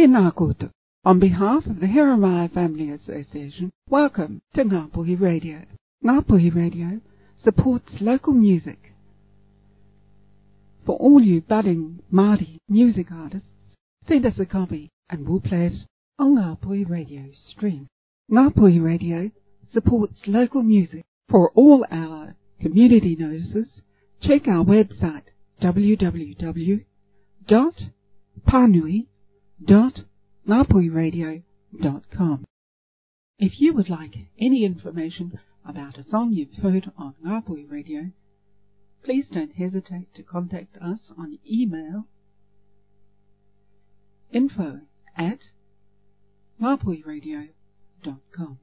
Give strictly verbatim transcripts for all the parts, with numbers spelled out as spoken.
Tēnā koutou. On behalf of the Hiramaya Family Association, welcome to Ngāpuhi Radio. Ngāpuhi Radio supports local music. For all you budding Māori music artists, send us a copy and we'll play it on Ngāpuhi Radio stream. Ngāpuhi Radio supports local music. For all our community notices, check our website w w w dot panui dot ngāpuhi radio dot com. If you would like any information about a song you've heard on Ngāpuhi Radio, please don't hesitate to contact us on email info at ngāpuhi radio dot com.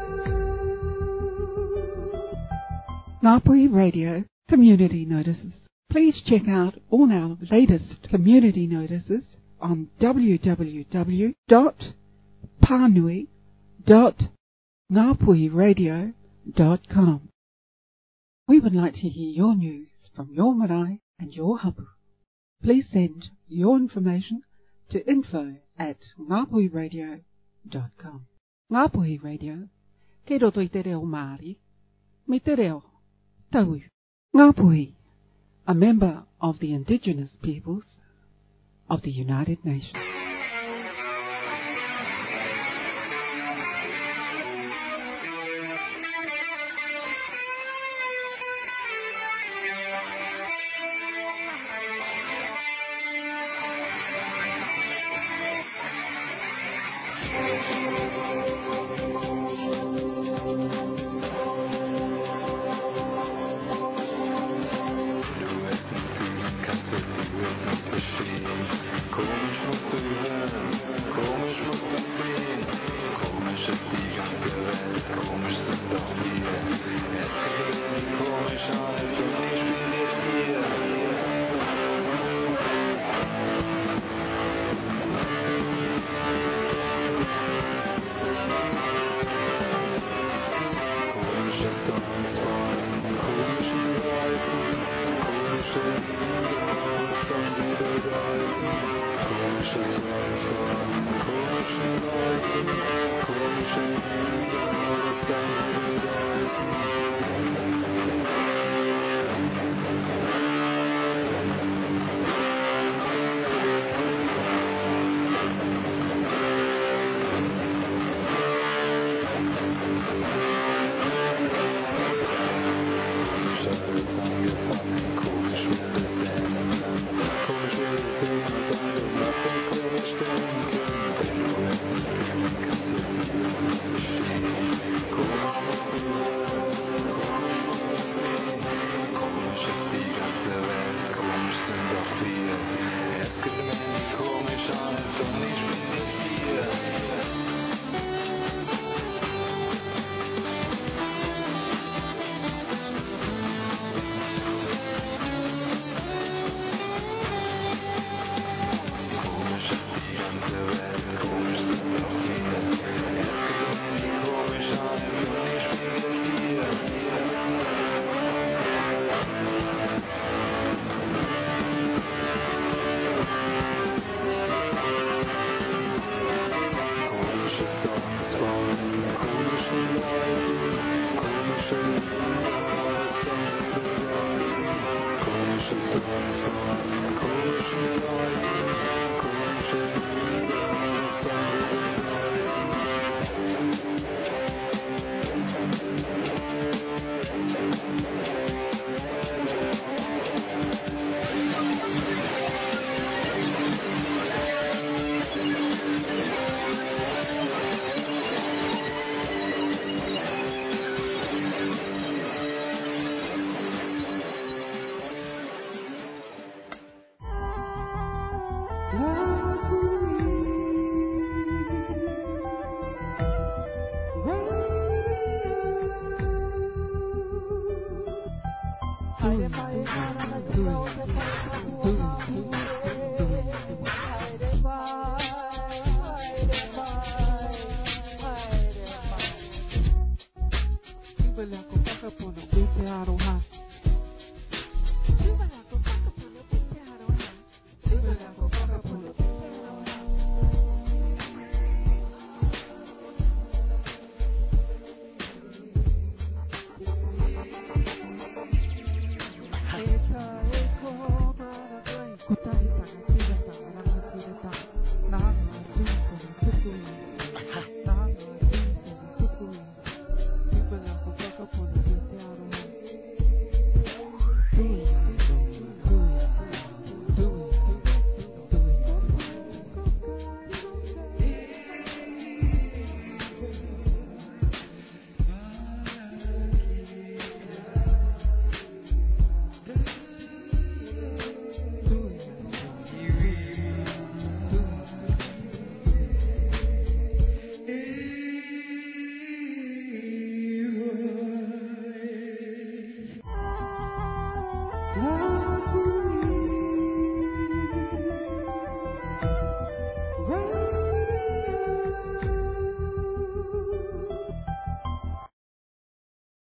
Ngāpuhi Radio Community Notices. Please check out all our latest community notices on w w w dot panui dot ngapui radio dot com. We would like to hear your news from your marae and your hapu. Please send your information to info at ngapui radio dot com. Ngapui Radio, kei roto I te reo Māori, me te reo Tau. Ngapui, a member of the Indigenous Peoples of the United Nations.